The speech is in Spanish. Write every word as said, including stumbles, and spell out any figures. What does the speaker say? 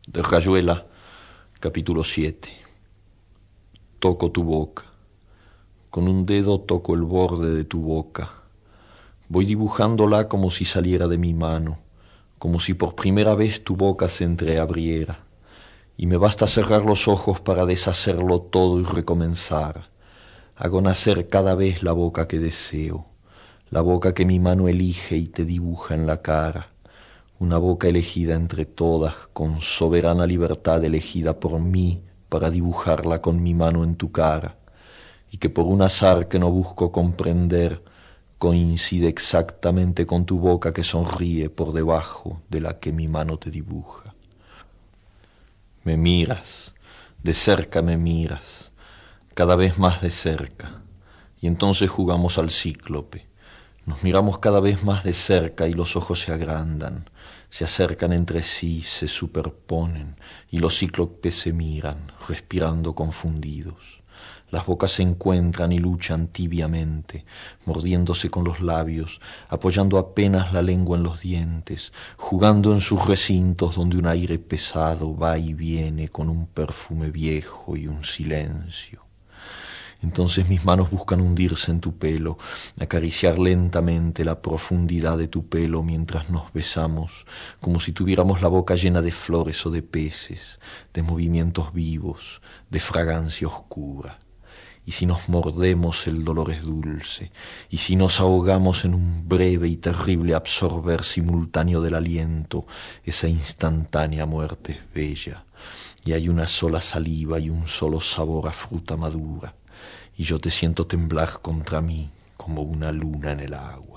de Rayuela, capítulo siete. Toco tu boca. Con un dedo toco el borde de tu boca. Voy dibujándola como si saliera de mi mano, como si por primera vez tu boca se entreabriera. Y me basta cerrar los ojos para deshacerlo todo y recomenzar. Hago nacer cada vez la boca que deseo, la boca que mi mano elige y te dibuja en la cara. Una boca elegida entre todas, con soberana libertad elegida por mí para dibujarla con mi mano en tu cara, y que por un azar que no busco comprender, coincide exactamente con tu boca que sonríe por debajo de la que mi mano te dibuja. Me miras, de cerca me miras, cada vez más de cerca, y entonces jugamos al cíclope. Nos miramos cada vez más de cerca y los ojos se agrandan, se acercan entre sí, se superponen, y los cíclopes se miran, respirando confundidos. Las bocas se encuentran y luchan tibiamente, mordiéndose con los labios, apoyando apenas la lengua en los dientes, jugando en sus recintos donde un aire pesado va y viene con un perfume viejo y un silencio. Entonces mis manos buscan hundirse en tu pelo, acariciar lentamente la profundidad de tu pelo mientras nos besamos, como si tuviéramos la boca llena de flores o de peces, de movimientos vivos, de fragancia oscura. Y si nos mordemos el dolor es dulce, y si nos ahogamos en un breve y terrible absorber simultáneo del aliento, esa instantánea muerte es bella, y hay una sola saliva y un solo sabor a fruta madura. Y yo te siento temblar contra mí como una luna en el agua.